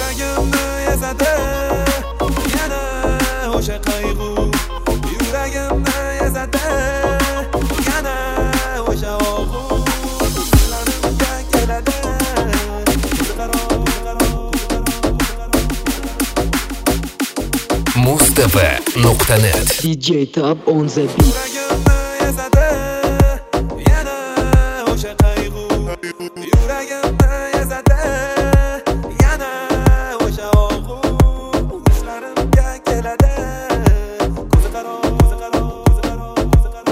yuragimni ezadi yana o'sha qayg'u, yuragimni ezadi yana o'sha og'u, ko'zlarimga keladi Mustava.net DJ Top on the beat. Yuragimni ezadi yana o'sha qayg'u, yuragimni ezadi yana o'sha og'u, ko'zlarimga keladi ko'zi qaro, ko'zi qaro, ko'zi qaro, ko'zi qaro.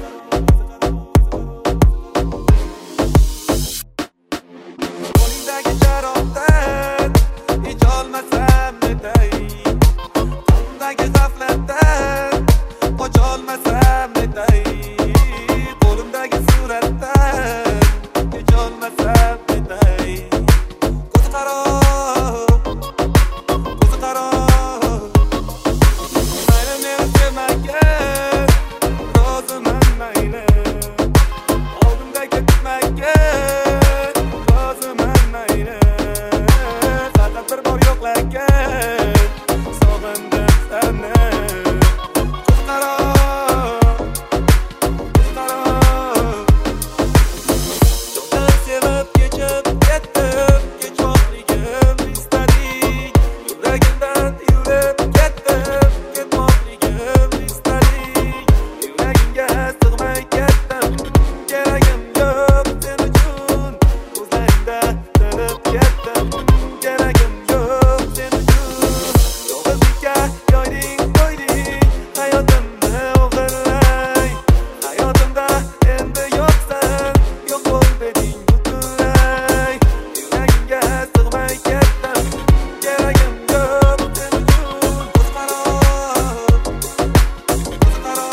Qo'lingdagi sharobdan icholmasam netay, qo'limdagi g'aflatdan qocholmasam netay, qo'limdagi suratdan kecholmasam netay, ko'zi qaro, ko'zi qaro. Mayli meni sevmagin, roziman mayli, oldimda ketmagin, roziman mayli, faqat bir bor yo'qlagin, sog'indim seni. Ko'zi qaro, ko'zi qaro. Yo'ldan sevib kechib ketdim, kechmoqligim istadik, yuragimdan yurib ketdim, ketmoqligim istadik, yuragimga sig'may ketdim, keragim yo'q sen uchun, ko'zlaringda tinib ketdim, keragim yo'q sen uchun, yolg'izlikka yoyding qo'yding hayotimni o'g'irlay, hayotimda endi yo'qsan, yo'q bo'l deding butunlay, yuragimga sig'may ketdim, keragim yo'q sen uchun, ko'zi qaro, ko'zi qaro.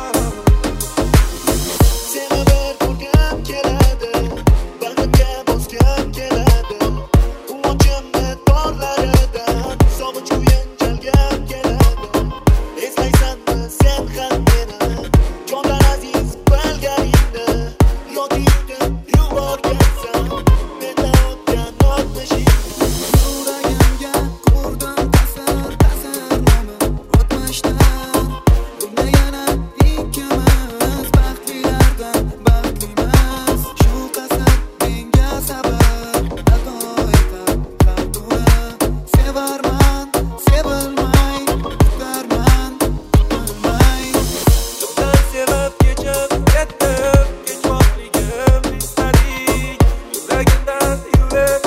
Seni bir ko'rgim keladi, bag'rimga bosgim keladi, quvonchimni torlaridan sog'inch o'yin chalgim keladi. Eslaysanmi sen ham meni, jondan aziz bilganingni, yoki yutib yuborgansan menda o'tgan o'tmishingni. Yuragimga ko'rdim ta'sirnomi o'tmishdan, bunda yana ikkimiz baxtlilardan baxtlimiz. Shu qasr menga sabr ato etar qalbimni, sevarman sevilmay, kutarman kutilmay. Yo'ldan sevib kechib ketdim, kechmoqligim istadik, yuragimdan yurib